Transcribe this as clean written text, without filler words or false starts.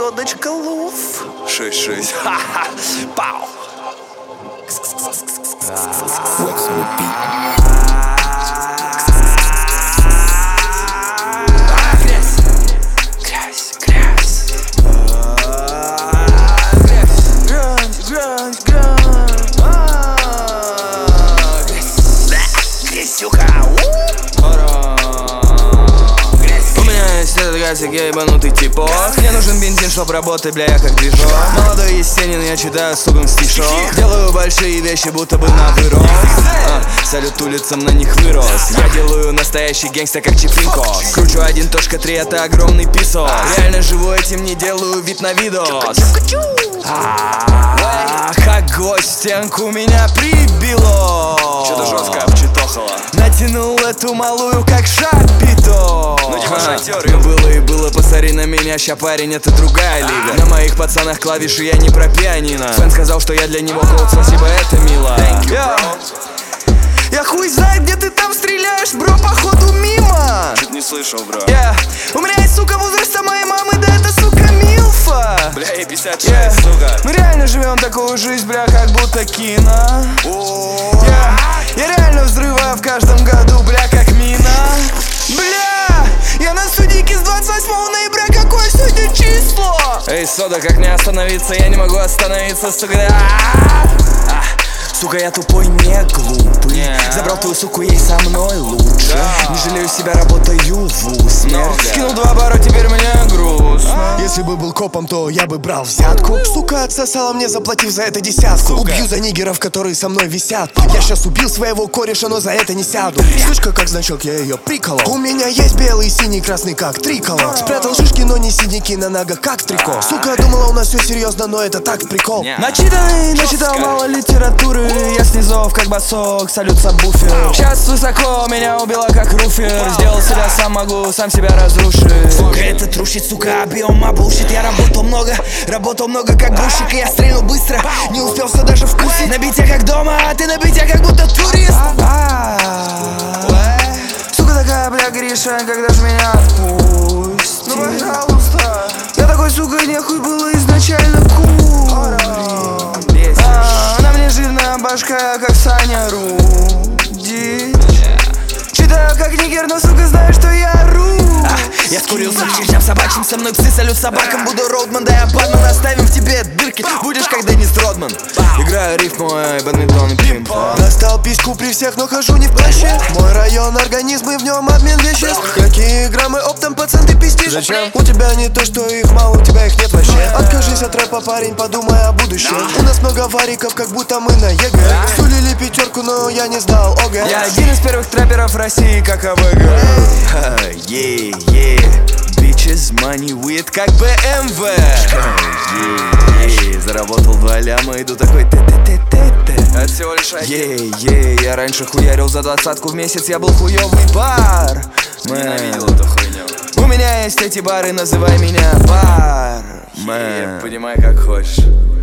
содочка луф. 6-6. Ха-ха. Пау. Я ебанутый типок. Мне нужен бензин, чтоб работать, бля, я как движок. Молодой Есенин, я читаю сугом стишок. Делаю большие вещи, будто бы на вырост. Салют улицам, на них вырос. Я делаю настоящий гэнгста, как Чипинко. Кручу 1.3, это огромный писок. Реально живу этим, не делаю вид на видос. Как гость, стенку меня прибило. Что-то жесткое обчитохало. Натянул эту малую, как шапито. Ну типа шатер. Ну было и было, посмотри на меня, ща парень, это другая лига. На моих пацанах клавиши, я не про пианино. Фэн сказал, что я для него голд, спасибо, это мило. Я хуй знает, где ты там стреляешь, бро, походу мимо. Чуть не слышал, бро. У меня есть сука возраста моей мамы, да это сука милфа. Бля, ей 56, сука. Мы реально живем такую жизнь, бля, как будто кино. Я реально взрываю в каждом году, бля, как мина. Бля, я на студийке с 28 ноября, какое сегодня число? Эй, сода, как не остановиться, я не могу остановиться, сука. Сука, я тупой, не глупый. Забрал твою суку, ей со мной лучше. Не жалею себя, работаю в усмерть. Скинул 2 бара, теперь мне грустно. Если бы был копом, то я бы брал взятку. Сука отсосала мне, заплатив за это 10. Убью за нигеров, которые со мной висят. Я сейчас убил своего кореша, но за это не сяду. Сучка как значок, я ее приколол. У меня есть белый, синий, красный, как триколор. Спрятал шишки, но не синяки на ногах, как трико. Сука думала, у нас все серьезно, но это так прикол. Начитанный, начитал мало литературы. Я снизов, как басок, салют сабвуфер. Сейчас высоко, меня убила как руфер. Сделал себя сам, могу сам себя разрушить. Сука, это трушит, сука, объем, булшит. Я работал много, как грузчик. И я стрельнул быстро, не успел все даже вкусить. На бите как дома, а ты на бите как будто турист. Сука такая, бля, Гриша, когда ж меня отпустит? Ну, пожалуйста. Я такой, сука, нехуй было изначально курить. Она мне жирная башка, как Саня Руди. Читаю как нигер, но, сука, знаю, что я ру. Я скурился к чертям собачьим, со мной псы, салют собакам. Буду Роудман, да я Батман, оставим в тебе дырки. Будешь как Деннис Родман. Играю рифму, бадминтон и пимп. Достал письку при всех, но хожу не в плаще. Мой район, организм и в нем обмен веществ. Какие граммы оптом, пацан, ты пиздишь? Зачем? У тебя не то, что их мало, у тебя их нет вообще. Откажись от рэпа, парень, подумай о будущем. У нас много вариков, как будто мы на ЕГЭ. Сулили 5, но я не сдал ОГЭ. Я один из первых трэперов России, как АВГ. Bitches, money, weed, как BMW. Заработал 2 ляма, иду такой т-т-т-т-т. Это всего лишь один. Я раньше хуярил за 20 в месяц, я был хуёвый бар. Ненавидел эту хуйню. У меня есть эти бары, называй меня бар. Понимай как хочешь.